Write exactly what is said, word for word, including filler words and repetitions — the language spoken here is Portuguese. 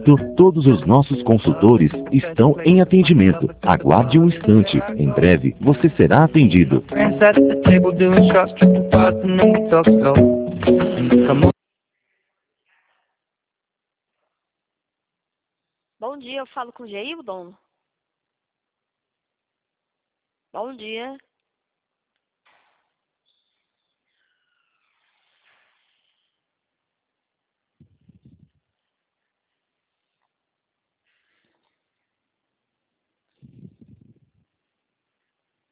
momento, todos os nossos consultores estão em atendimento. Aguarde um instante. Em breve, você será atendido. Bom dia, eu falo com o Geildon. Bom dia.